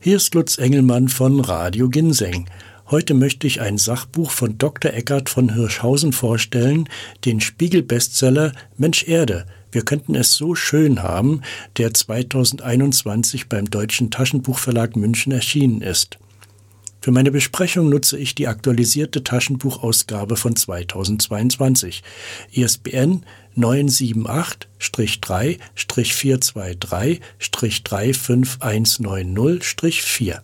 Hier ist Lutz Engelmann von Radio Ginseng. Heute möchte ich ein Sachbuch von Dr. Eckhard von Hirschhausen vorstellen, den Spiegel-Bestseller Mensch Erde, wir könnten es so schön haben, der 2021 beim Deutschen Taschenbuchverlag München erschienen ist. Für meine Besprechung nutze ich die aktualisierte Taschenbuchausgabe von 2022, ISBN 978-3-423-35190-4.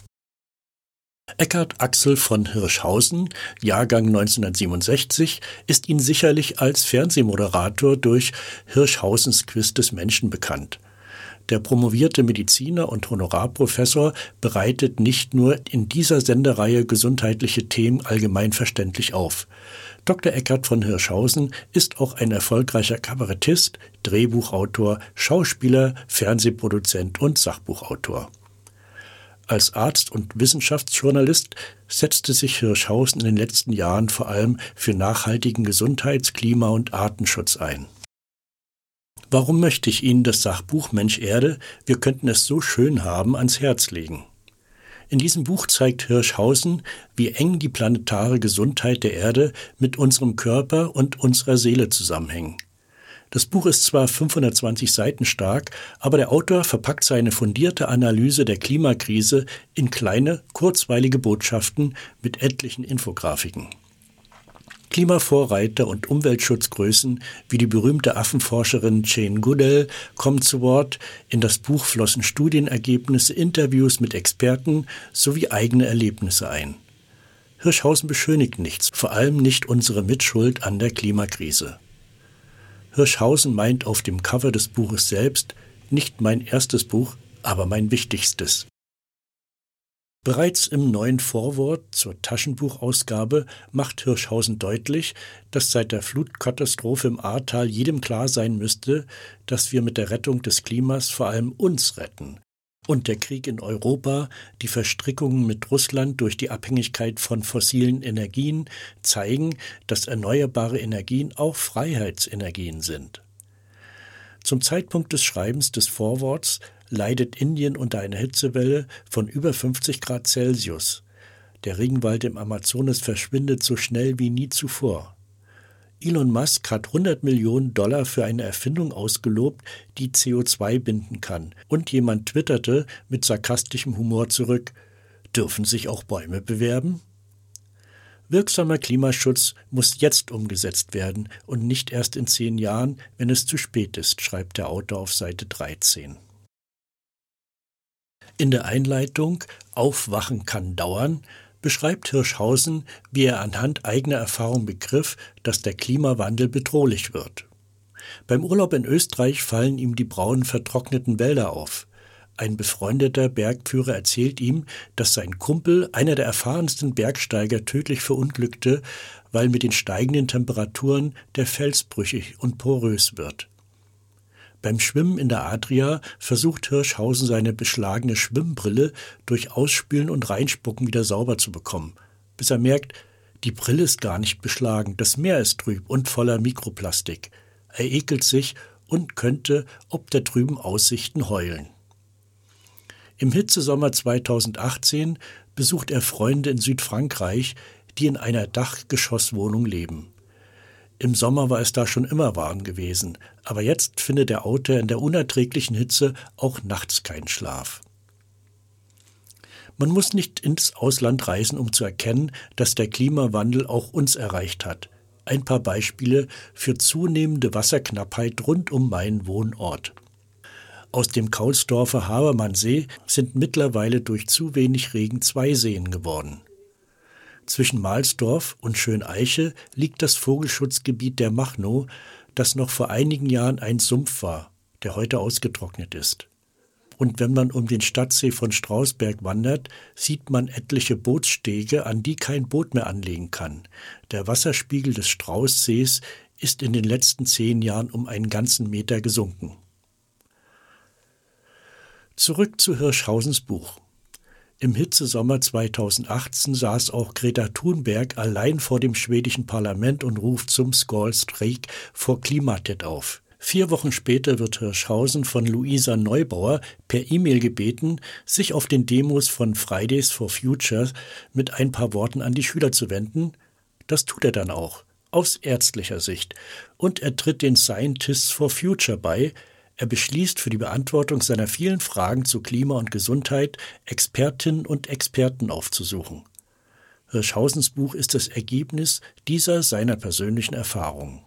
Eckhard Axel von Hirschhausen, Jahrgang 1967, ist Ihnen sicherlich als Fernsehmoderator durch Hirschhausens Quiz des Menschen bekannt. Der promovierte Mediziner und Honorarprofessor bereitet nicht nur in dieser Sendereihe gesundheitliche Themen allgemein verständlich auf. Dr. Eckhard von Hirschhausen ist auch ein erfolgreicher Kabarettist, Drehbuchautor, Schauspieler, Fernsehproduzent und Sachbuchautor. Als Arzt und Wissenschaftsjournalist setzte sich Hirschhausen in den letzten Jahren vor allem für nachhaltigen Gesundheits-, Klima- und Artenschutz ein. Warum möchte ich Ihnen das Sachbuch Mensch Erde, wir könnten es so schön haben, ans Herz legen? In diesem Buch zeigt Hirschhausen, wie eng die planetare Gesundheit der Erde mit unserem Körper und unserer Seele zusammenhängen. Das Buch ist zwar 520 Seiten stark, aber der Autor verpackt seine fundierte Analyse der Klimakrise in kleine, kurzweilige Botschaften mit etlichen Infografiken. Klimavorreiter und Umweltschutzgrößen wie die berühmte Affenforscherin Jane Goodall kommen zu Wort. In das Buch flossen Studienergebnisse, Interviews mit Experten sowie eigene Erlebnisse ein. Hirschhausen beschönigt nichts, vor allem nicht unsere Mitschuld an der Klimakrise. Hirschhausen meint auf dem Cover des Buches selbst, nicht mein erstes Buch, aber mein wichtigstes. Bereits im neuen Vorwort zur Taschenbuchausgabe macht Hirschhausen deutlich, dass seit der Flutkatastrophe im Ahrtal jedem klar sein müsste, dass wir mit der Rettung des Klimas vor allem uns retten. Und der Krieg in Europa, die Verstrickungen mit Russland durch die Abhängigkeit von fossilen Energien zeigen, dass erneuerbare Energien auch Freiheitsenergien sind. Zum Zeitpunkt des Schreibens des Vorworts leidet Indien unter einer Hitzewelle von über 50 Grad Celsius. Der Regenwald im Amazonas verschwindet so schnell wie nie zuvor. Elon Musk hat $100 Millionen für eine Erfindung ausgelobt, die CO2 binden kann. Und jemand twitterte mit sarkastischem Humor zurück: Dürfen sich auch Bäume bewerben? Wirksamer Klimaschutz muss jetzt umgesetzt werden und nicht erst in 10 Jahren, wenn es zu spät ist, schreibt der Autor auf Seite 13. In der Einleitung »Aufwachen kann dauern« beschreibt Hirschhausen, wie er anhand eigener Erfahrung begriff, dass der Klimawandel bedrohlich wird. Beim Urlaub in Österreich fallen ihm die braunen, vertrockneten Wälder auf. Ein befreundeter Bergführer erzählt ihm, dass sein Kumpel, einer der erfahrensten Bergsteiger, tödlich verunglückte, weil mit den steigenden Temperaturen der Fels brüchig und porös wird. Beim Schwimmen in der Adria versucht Hirschhausen seine beschlagene Schwimmbrille durch Ausspülen und Reinspucken wieder sauber zu bekommen, bis er merkt, die Brille ist gar nicht beschlagen, das Meer ist trüb und voller Mikroplastik. Er ekelt sich und könnte ob der trüben Aussichten heulen. Im Hitzesommer 2018 besucht er Freunde in Südfrankreich, die in einer Dachgeschosswohnung leben. Im Sommer war es da schon immer warm gewesen, aber jetzt findet der Autor in der unerträglichen Hitze auch nachts keinen Schlaf. Man muss nicht ins Ausland reisen, um zu erkennen, dass der Klimawandel auch uns erreicht hat. Ein paar Beispiele für zunehmende Wasserknappheit rund um meinen Wohnort. Aus dem Kaulsdorfer Habermannsee sind mittlerweile durch zu wenig Regen 2 Seen geworden. Zwischen Mahlsdorf und Schöneiche liegt das Vogelschutzgebiet der Machnow, das noch vor einigen Jahren ein Sumpf war, der heute ausgetrocknet ist. Und wenn man um den Stadtsee von Strausberg wandert, sieht man etliche Bootsstege, an die kein Boot mehr anlegen kann. Der Wasserspiegel des Straußsees ist in den letzten 10 Jahren um einen ganzen Meter gesunken. Zurück zu Hirschhausens Buch. Im Hitzesommer 2018 saß auch Greta Thunberg allein vor dem schwedischen Parlament und ruft zum Skalstreik vor Klimatet auf. 4 Wochen später wird Hirschhausen von Luisa Neubauer per E-Mail gebeten, sich auf den Demos von Fridays for Future mit ein paar Worten an die Schüler zu wenden. Das tut er dann auch, aus ärztlicher Sicht. Und er tritt den Scientists for Future bei. Er beschließt, für die Beantwortung seiner vielen Fragen zu Klima und Gesundheit Expertinnen und Experten aufzusuchen. Hirschhausens Buch ist das Ergebnis dieser seiner persönlichen Erfahrungen.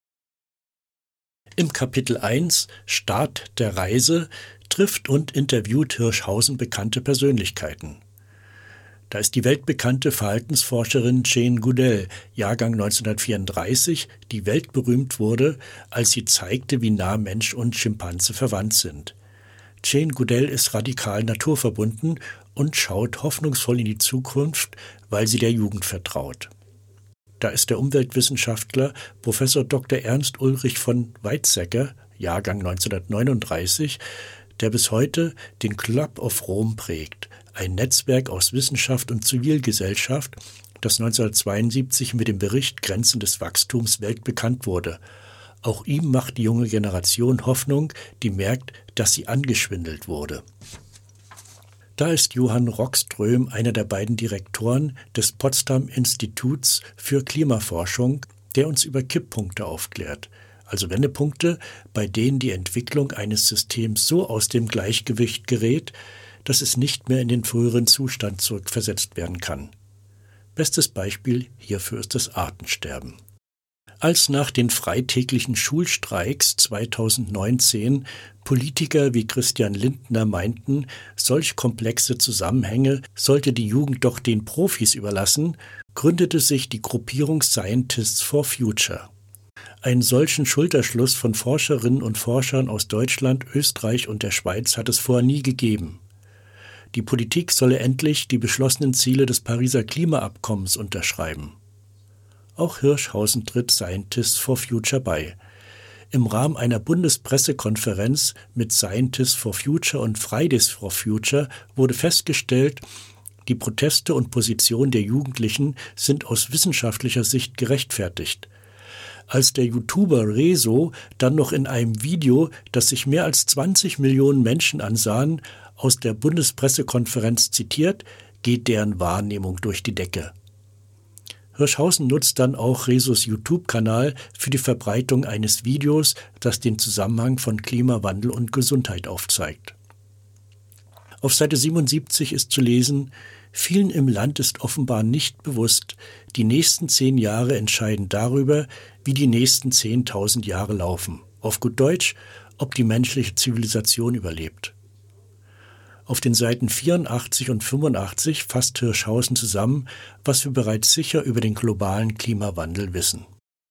Im Kapitel 1 Start der Reise trifft und interviewt Hirschhausen bekannte Persönlichkeiten. Da ist die weltbekannte Verhaltensforscherin Jane Goodall, Jahrgang 1934, die weltberühmt wurde, als sie zeigte, wie nah Mensch und Schimpanse verwandt sind. Jane Goodall ist radikal naturverbunden und schaut hoffnungsvoll in die Zukunft, weil sie der Jugend vertraut. Da ist der Umweltwissenschaftler Prof. Dr. Ernst Ulrich von Weizsäcker, Jahrgang 1939, der bis heute den Club of Rome prägt, ein Netzwerk aus Wissenschaft und Zivilgesellschaft, das 1972 mit dem Bericht Grenzen des Wachstums weltbekannt wurde. Auch ihm macht die junge Generation Hoffnung, die merkt, dass sie angeschwindelt wurde. Da ist Johann Rockström einer der beiden Direktoren des Potsdam Instituts für Klimaforschung, der uns über Kipppunkte aufklärt, also Wendepunkte, bei denen die Entwicklung eines Systems so aus dem Gleichgewicht gerät, dass es nicht mehr in den früheren Zustand zurückversetzt werden kann. Bestes Beispiel hierfür ist das Artensterben. Als nach den freitäglichen Schulstreiks 2019 Politiker wie Christian Lindner meinten, solch komplexe Zusammenhänge sollte die Jugend doch den Profis überlassen, gründete sich die Gruppierung Scientists for Future. Einen solchen Schulterschluss von Forscherinnen und Forschern aus Deutschland, Österreich und der Schweiz hat es vorher nie gegeben. Die Politik solle endlich die beschlossenen Ziele des Pariser Klimaabkommens unterschreiben. Auch Hirschhausen tritt Scientists for Future bei. Im Rahmen einer Bundespressekonferenz mit Scientists for Future und Fridays for Future wurde festgestellt, die Proteste und Positionen der Jugendlichen sind aus wissenschaftlicher Sicht gerechtfertigt. Als der YouTuber Rezo dann noch in einem Video, das sich mehr als 20 Millionen Menschen ansahen, aus der Bundespressekonferenz zitiert, geht deren Wahrnehmung durch die Decke. Hirschhausen nutzt dann auch Rezos YouTube-Kanal für die Verbreitung eines Videos, das den Zusammenhang von Klimawandel und Gesundheit aufzeigt. Auf Seite 77 ist zu lesen: Vielen im Land ist offenbar nicht bewusst, die nächsten 10 Jahre entscheiden darüber, wie die nächsten 10.000 Jahre laufen. Auf gut Deutsch, ob die menschliche Zivilisation überlebt. Auf den Seiten 84 und 85 fasst Hirschhausen zusammen, was wir bereits sicher über den globalen Klimawandel wissen.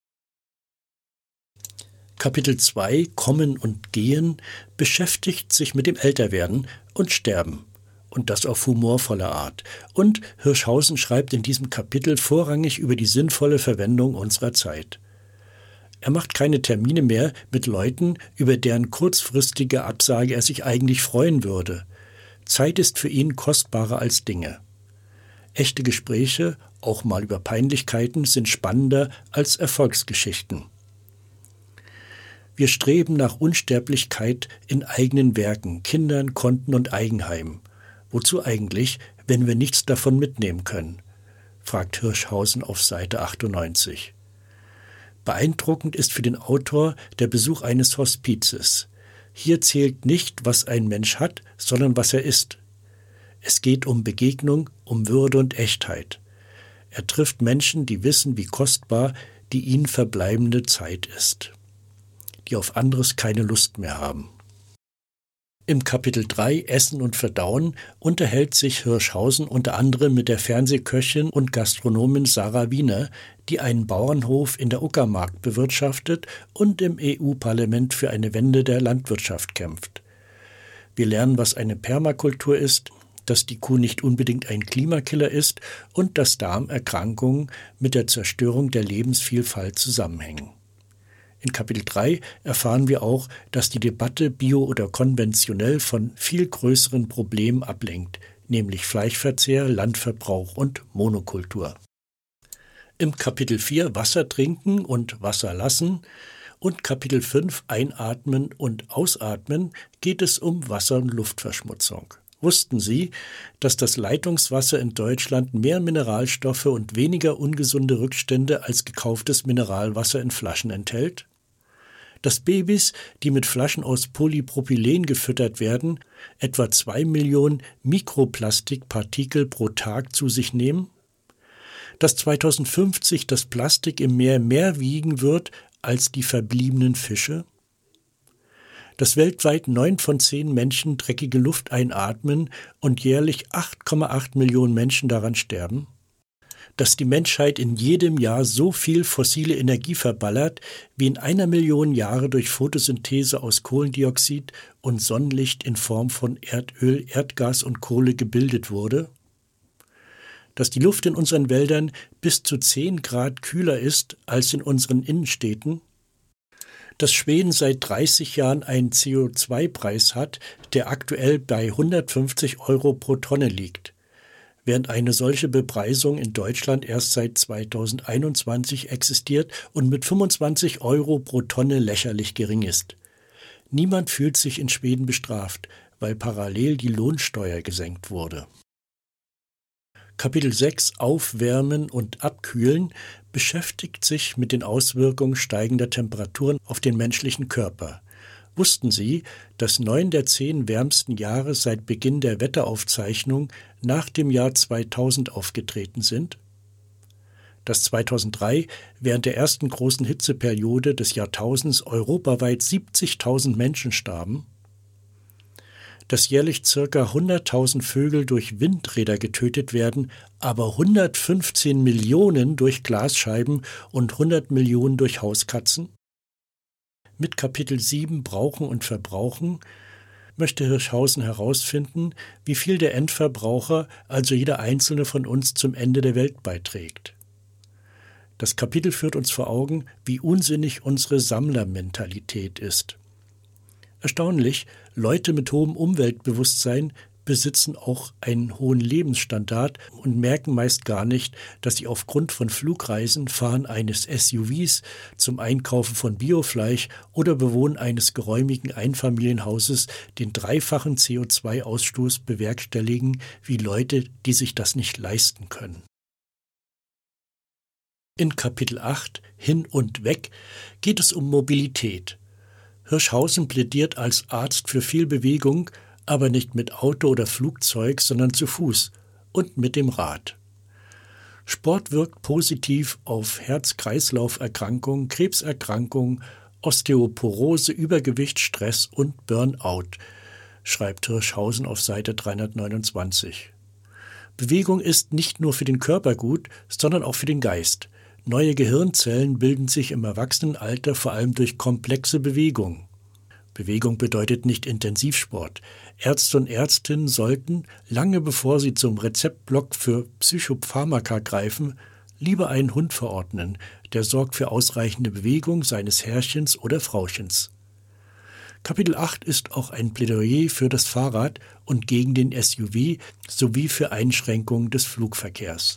Kapitel 2 Kommen und Gehen beschäftigt sich mit dem Älterwerden und Sterben, und das auf humorvolle Art. Und Hirschhausen schreibt in diesem Kapitel vorrangig über die sinnvolle Verwendung unserer Zeit. Er macht keine Termine mehr mit Leuten, über deren kurzfristige Absage er sich eigentlich freuen würde. Zeit ist für ihn kostbarer als Dinge. Echte Gespräche, auch mal über Peinlichkeiten, sind spannender als Erfolgsgeschichten. Wir streben nach Unsterblichkeit in eigenen Werken, Kindern, Konten und Eigenheim. Wozu eigentlich, wenn wir nichts davon mitnehmen können? Fragt Hirschhausen auf Seite 98. Beeindruckend ist für den Autor der Besuch eines Hospizes. Hier zählt nicht, was ein Mensch hat, sondern was er ist. Es geht um Begegnung, um Würde und Echtheit. Er trifft Menschen, die wissen, wie kostbar die ihnen verbleibende Zeit ist, die auf anderes keine Lust mehr haben. Im Kapitel 3 Essen und Verdauen unterhält sich Hirschhausen unter anderem mit der Fernsehköchin und Gastronomin Sarah Wiener, die einen Bauernhof in der Uckermark bewirtschaftet und im EU-Parlament für eine Wende der Landwirtschaft kämpft. Wir lernen, was eine Permakultur ist, dass die Kuh nicht unbedingt ein Klimakiller ist und dass Darmerkrankungen mit der Zerstörung der Lebensvielfalt zusammenhängen. In Kapitel 3 erfahren wir auch, dass die Debatte bio oder konventionell von viel größeren Problemen ablenkt, nämlich Fleischverzehr, Landverbrauch und Monokultur. Im Kapitel 4 Wasser trinken und Wasser lassen Und Kapitel 5 Einatmen und Ausatmen geht es um Wasser- und Luftverschmutzung. Wussten Sie, dass das Leitungswasser in Deutschland mehr Mineralstoffe und weniger ungesunde Rückstände als gekauftes Mineralwasser in Flaschen enthält? Dass Babys, die mit Flaschen aus Polypropylen gefüttert werden, etwa 2 Millionen Mikroplastikpartikel pro Tag zu sich nehmen? Dass 2050 das Plastik im Meer mehr wiegen wird als die verbliebenen Fische? Dass weltweit 9 von 10 Menschen dreckige Luft einatmen und jährlich 8,8 Millionen Menschen daran sterben? Dass die Menschheit in jedem Jahr so viel fossile Energie verballert, wie in 1 Million Jahre durch Photosynthese aus Kohlendioxid und Sonnenlicht in Form von Erdöl, Erdgas und Kohle gebildet wurde? Dass die Luft in unseren Wäldern bis zu 10 Grad kühler ist als in unseren Innenstädten? Dass Schweden seit 30 Jahren einen CO2-Preis hat, der aktuell bei 150 € pro Tonne liegt, während eine solche Bepreisung in Deutschland erst seit 2021 existiert und mit 25 € pro Tonne lächerlich gering ist. Niemand fühlt sich in Schweden bestraft, weil parallel die Lohnsteuer gesenkt wurde. Kapitel 6 Aufwärmen und Abkühlen beschäftigt sich mit den Auswirkungen steigender Temperaturen auf den menschlichen Körper. Wussten Sie, dass 9 der 10 wärmsten Jahre seit Beginn der Wetteraufzeichnung nach dem Jahr 2000 aufgetreten sind? Dass 2003 während der ersten großen Hitzeperiode des Jahrtausends europaweit 70.000 Menschen starben? Dass jährlich ca. 100.000 Vögel durch Windräder getötet werden, aber 115 Millionen durch Glasscheiben und 100 Millionen durch Hauskatzen? Mit Kapitel 7 Brauchen und Verbrauchen möchte Hirschhausen herausfinden, wie viel der Endverbraucher, also jeder einzelne von uns, zum Ende der Welt beiträgt. Das Kapitel führt uns vor Augen, wie unsinnig unsere Sammlermentalität ist. Erstaunlich, Leute mit hohem Umweltbewusstsein besitzen auch einen hohen Lebensstandard und merken meist gar nicht, dass sie aufgrund von Flugreisen, Fahren eines SUVs, zum Einkaufen von Biofleisch oder Bewohnen eines geräumigen Einfamilienhauses den dreifachen CO2-Ausstoß bewerkstelligen wie Leute, die sich das nicht leisten können. In Kapitel 8 Hin und Weg geht es um Mobilität. Hirschhausen plädiert als Arzt für viel Bewegung, aber nicht mit Auto oder Flugzeug, sondern zu Fuß und mit dem Rad. Sport wirkt positiv auf Herz-Kreislauf-Erkrankungen, Krebserkrankungen, Osteoporose, Übergewicht, Stress und Burnout, schreibt Hirschhausen auf Seite 329. Bewegung ist nicht nur für den Körper gut, sondern auch für den Geist. Neue Gehirnzellen bilden sich im Erwachsenenalter vor allem durch komplexe Bewegung. Bewegung bedeutet nicht Intensivsport. Ärzte und Ärztinnen sollten, lange bevor sie zum Rezeptblock für Psychopharmaka greifen, lieber einen Hund verordnen, der sorgt für ausreichende Bewegung seines Herrchens oder Frauchens. Kapitel 8 ist auch ein Plädoyer für das Fahrrad und gegen den SUV sowie für Einschränkungen des Flugverkehrs.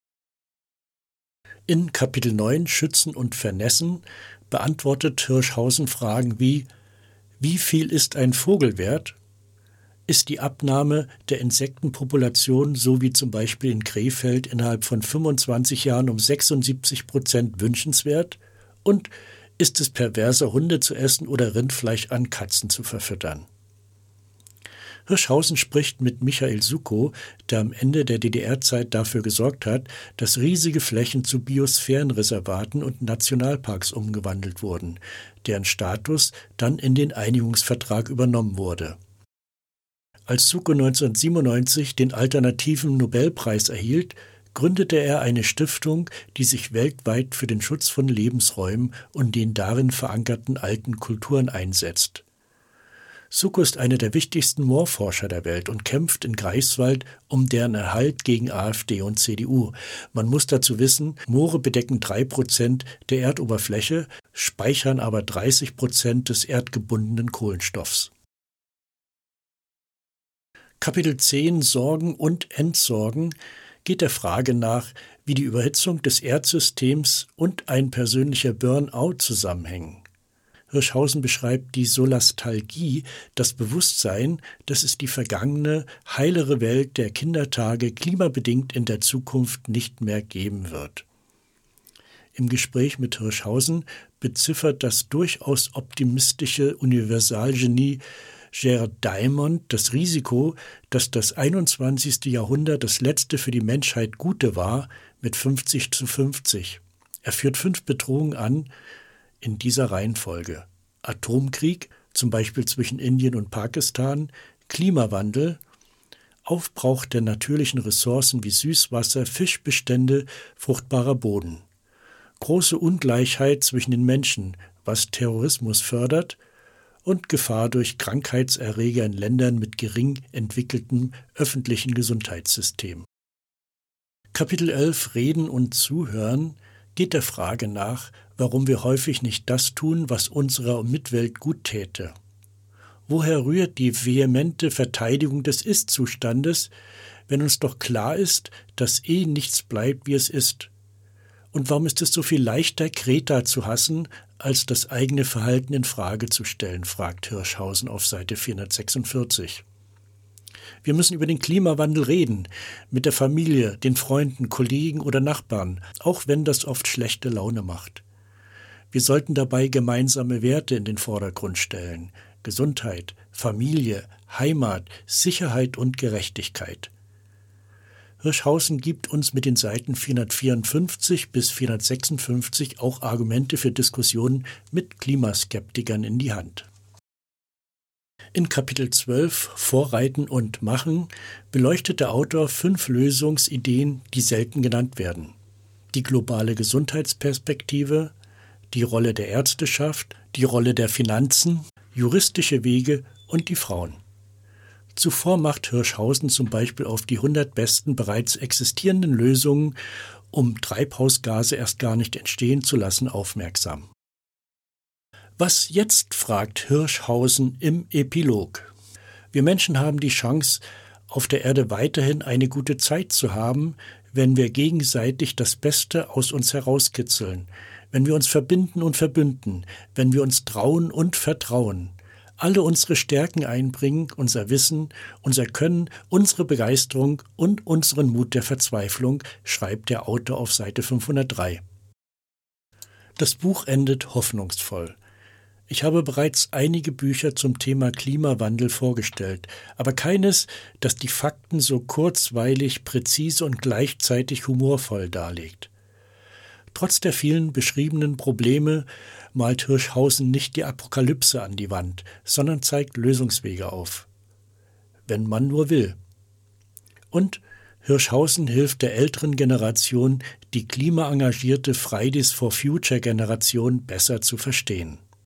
In Kapitel 9 Schützen und Vernässen beantwortet Hirschhausen Fragen wie: Wie viel ist ein Vogel wert? Ist die Abnahme der Insektenpopulation, so wie zum Beispiel in Krefeld, innerhalb von 25 Jahren um 76% wünschenswert? Und ist es perverser, Hunde zu essen oder Rindfleisch an Katzen zu verfüttern? Hirschhausen spricht mit Michael Sukow, der am Ende der DDR-Zeit dafür gesorgt hat, dass riesige Flächen zu Biosphärenreservaten und Nationalparks umgewandelt wurden, deren Status dann in den Einigungsvertrag übernommen wurde. Als Sukow 1997 den alternativen Nobelpreis erhielt, gründete er eine Stiftung, die sich weltweit für den Schutz von Lebensräumen und den darin verankerten alten Kulturen einsetzt. Sukow ist einer der wichtigsten Moorforscher der Welt und kämpft in Greifswald um deren Erhalt gegen AfD und CDU. Man muss dazu wissen, Moore bedecken 3% der Erdoberfläche, speichern aber 30% des erdgebundenen Kohlenstoffs. Kapitel 10 Sorgen und Entsorgen geht der Frage nach, wie die Überhitzung des Erdsystems und ein persönlicher Burnout zusammenhängen. Hirschhausen beschreibt die Solastalgie, das Bewusstsein, dass es die vergangene, heilere Welt der Kindertage klimabedingt in der Zukunft nicht mehr geben wird. Im Gespräch mit Hirschhausen beziffert das durchaus optimistische Universalgenie Jared Diamond das Risiko, dass das 21. Jahrhundert das letzte für die Menschheit Gute war, mit 50:50. Er führt 5 Bedrohungen an in dieser Reihenfolge: Atomkrieg, zum Beispiel zwischen Indien und Pakistan, Klimawandel, Aufbrauch der natürlichen Ressourcen wie Süßwasser, Fischbestände, fruchtbarer Boden, große Ungleichheit zwischen den Menschen, was Terrorismus fördert, und Gefahr durch Krankheitserreger in Ländern mit gering entwickeltem öffentlichen Gesundheitssystem. Kapitel 11 Reden und Zuhören geht der Frage nach, warum wir häufig nicht das tun, was unserer Mitwelt gut täte. Woher rührt die vehemente Verteidigung des Ist-Zustandes, wenn uns doch klar ist, dass nichts bleibt, wie es ist? Und warum ist es so viel leichter, Greta zu hassen, als das eigene Verhalten in Frage zu stellen, fragt Hirschhausen auf Seite 446. Wir müssen über den Klimawandel reden, mit der Familie, den Freunden, Kollegen oder Nachbarn, auch wenn das oft schlechte Laune macht. Wir sollten dabei gemeinsame Werte in den Vordergrund stellen: Gesundheit, Familie, Heimat, Sicherheit und Gerechtigkeit. Hirschhausen gibt uns mit den Seiten 454 bis 456 auch Argumente für Diskussionen mit Klimaskeptikern in die Hand. In Kapitel 12 Vorreiten und Machen beleuchtet der Autor 5 Lösungsideen, die selten genannt werden: die globale Gesundheitsperspektive, die Rolle der Ärzteschaft, die Rolle der Finanzen, juristische Wege und die Frauen. Zuvor macht Hirschhausen zum Beispiel auf die 100 besten bereits existierenden Lösungen, um Treibhausgase erst gar nicht entstehen zu lassen, aufmerksam. Was jetzt, fragt Hirschhausen im Epilog. Wir Menschen haben die Chance, auf der Erde weiterhin eine gute Zeit zu haben, wenn wir gegenseitig das Beste aus uns herauskitzeln, wenn wir uns verbinden und verbünden, wenn wir uns trauen und vertrauen, alle unsere Stärken einbringen, unser Wissen, unser Können, unsere Begeisterung und unseren Mut der Verzweiflung, schreibt der Autor auf Seite 503. Das Buch endet hoffnungsvoll. Ich habe bereits einige Bücher zum Thema Klimawandel vorgestellt, aber keines, das die Fakten so kurzweilig, präzise und gleichzeitig humorvoll darlegt. Trotz der vielen beschriebenen Probleme malt Hirschhausen nicht die Apokalypse an die Wand, sondern zeigt Lösungswege auf. Wenn man nur will. Und Hirschhausen hilft der älteren Generation, die klimaengagierte Fridays for Future Generation besser zu verstehen.